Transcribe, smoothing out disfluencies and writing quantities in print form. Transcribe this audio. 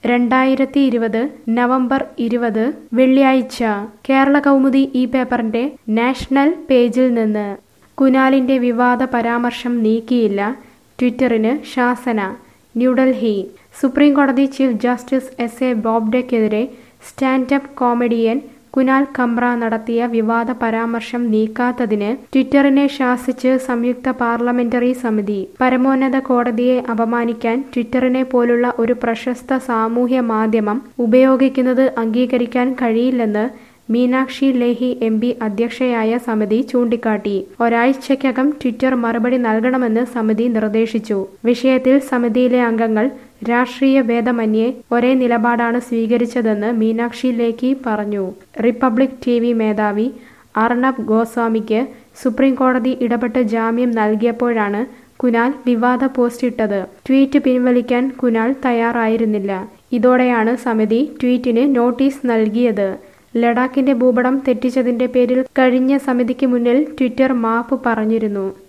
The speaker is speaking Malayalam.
2020 നവംബർ 20 വെള്ളിയാഴ്ച കേരള കൗമുദി ഈ പേപ്പറിന്റെ നാഷണൽ പേജിൽ നിന്ന് കുനാലിന്റെ വിവാദ പരാമർശം നീക്കിയില്ല, ട്വിറ്ററിന് ശാസന. ന്യൂഡൽഹി സുപ്രീം കോടതി ചീഫ് ജസ്റ്റിസ് എസ്.എ. ബോബ്ഡെക്കെതിരെ സ്റ്റാൻഡപ്പ് കോമഡിയൻ കുനാൽ കംറ നടത്തിയ വിവാദ പരാമർശം നീക്കാത്തതിന് ട്വിറ്ററിനെ ശാസിച്ച് സംയുക്ത പാർലമെന്ററി സമിതി. പരമോന്നത കോടതിയെ അപമാനിക്കാൻ ട്വിറ്ററിനെ പോലുള്ള ഒരു പ്രശസ്ത സാമൂഹ്യ മാധ്യമം ഉപയോഗിക്കുന്നത് അംഗീകരിക്കാൻ കഴിയില്ലെന്ന് മീനാക്ഷി ലേഹി എം.പി. അധ്യക്ഷയായ സമിതി ചൂണ്ടിക്കാട്ടി. ഒരാഴ്ചയ്ക്കകം ട്വിറ്റർ മറുപടി നൽകണമെന്ന് സമിതി നിർദ്ദേശിച്ചു. വിഷയത്തിൽ സമിതിയിലെ അംഗങ്ങൾ രാഷ്ട്രീയ ഭേദമന്യേ ഒരേ നിലപാടാണ് സ്വീകരിച്ചതെന്ന് മീനാക്ഷി ലേഖി പറഞ്ഞു. റിപ്പബ്ലിക് ടിവി മേധാവി അർണബ് ഗോസ്വാമിക്ക് സുപ്രീം കോടതി ഇടപെട്ട് ജാമ്യം നൽകിയപ്പോഴാണ് കുനാൽ വിവാദ പോസ്റ്റ് ഇട്ടത്. ട്വീറ്റ് പിൻവലിക്കാൻ കുനാൽ തയ്യാറായിരുന്നില്ല. ഇതോടെയാണ് സമിതി ട്വീറ്റിന് നോട്ടീസ് നൽകിയത്. ലഡാക്കിന്റെ ഭൂപടം തെറ്റിച്ചതിന്റെ പേരിൽ കഴിഞ്ഞ സമിതിക്ക് മുന്നിൽ ട്വിറ്റർ മാപ്പ് പറഞ്ഞിരുന്നു.